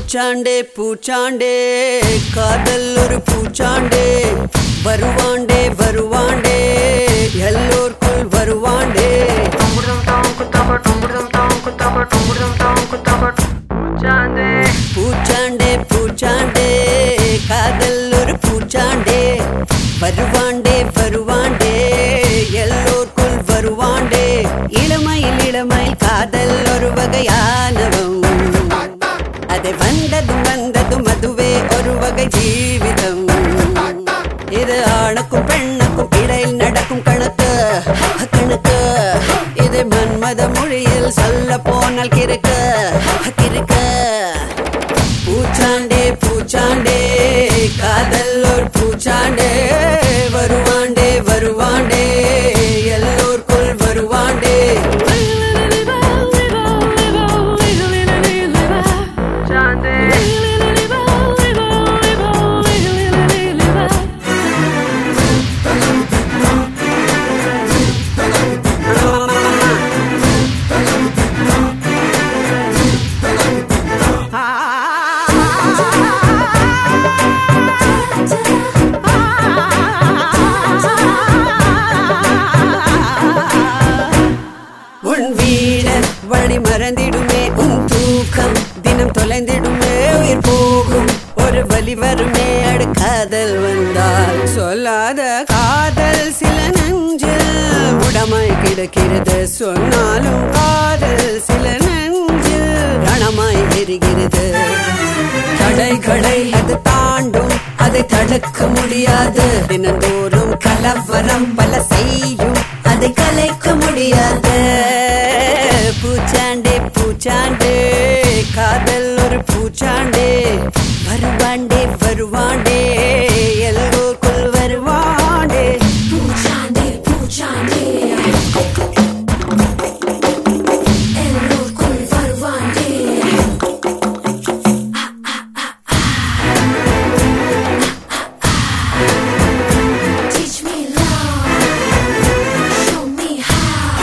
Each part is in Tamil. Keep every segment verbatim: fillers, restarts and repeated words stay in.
பூச்சாண்டே பூச்சாண்டே காதல் ஒரு பூச்சாண்டே வருவாண்டே வருவாண்டே எல்லோருக்குள் வருவாண்டே பூச்சாண்டே பூச்சாண்டே காதல் ஒரு பூச்சாண்டே வருவாண்டே வருவாண்டே எல்லோருக்குள் வருவாண்டே இளமையில் இளமையில் காதல் ஒரு வகையானவம் அதை வந்ததும் வந்ததும் அதுவே ஒரு வகை ஜீவிதம் இது ஆணுக்கும் பெண்ணுக்கும் இடையில் நடக்கும் கணக்கு கணக்கு இது மன்மத மொழியில் சொல்ல போனால் கிறுக்க கிறுக்க பூச்சாண்டே பூச்சாண்டே காதல் ஒரு பூச்சாண்டே வருவாண்டே வருவாண்டே எல்லோருக்குள் வருவாண்டே வழி மறந்திடுமே உன் தூக்கம் தினம் தொலைந்திடுமே உயிர் போகும் ஒரு வழி வருமே அடு காதல் வந்தால் சொல்லாத காதல் சில நெஞ்சில் உடமாய் கிடக்கிறது சொன்னாலும் காதல் சில நெஞ்சில் ரணமாய் எரிகிறது கடை கடை அது தாண்டும் அதை தடுக்க முடியாது தினந்தோறும் கலவரம் பல செய்யும் அதை கலைக்க முடியாது பூச்சாண்டே பூச்சாண்டே காதல் ஒரு பூச்சாண்டே வருவாண்டே வருவாண்டே எல்லோருக்குள் வருவாண்டே பூச்சாண்டே பூச்சாண்டே எல்லோருக்குள் வருவாண்டே Teach me love, show me how.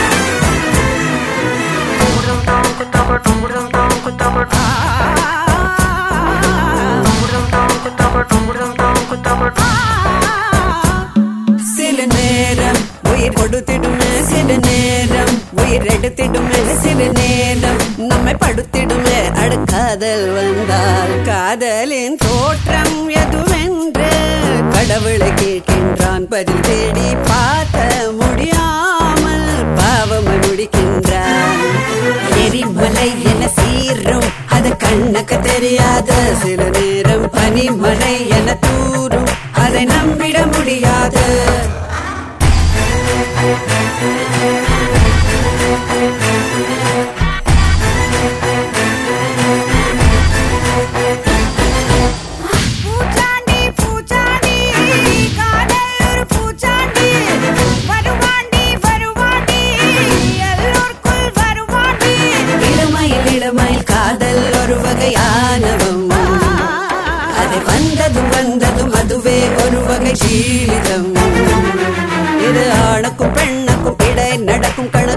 சில நேரம் உயிர் கொடுத்திடுமே சில நேரம் உயிர் எடுத்திடுமே சில நேரம் நம்மை படுத்திடுமே அடு காதல் வந்தால் காதலின் தோற்றம் எதுவென்று கடவுளை கேட்கின்றான் பதில் தேடி பார்க்க முடியாமல் பாவமை முடிக்கின்றான் எரிமலை என சீரும் அது கண்ணுக்கு தெரியாது சில நேரம் பனிமலை என தூரும் அதை நம்பிட முடியாது பூச்சாண்டி பூச்சாண்டி காதல் ஒரு பூச்சாண்டி வருவாண்டி வருவாண்டி எல்லோருக்குள் வருவாண்டி இளமையில் இளமையில் காதல் ஒரு வகையானவம் அதை வந்ததும் வந்ததும் அதுவே ஒரு வகை ஜீவிதம் இது ஆணுக்கும் பெண்ணுக்கும் இடை நடக்கும் கணக்கு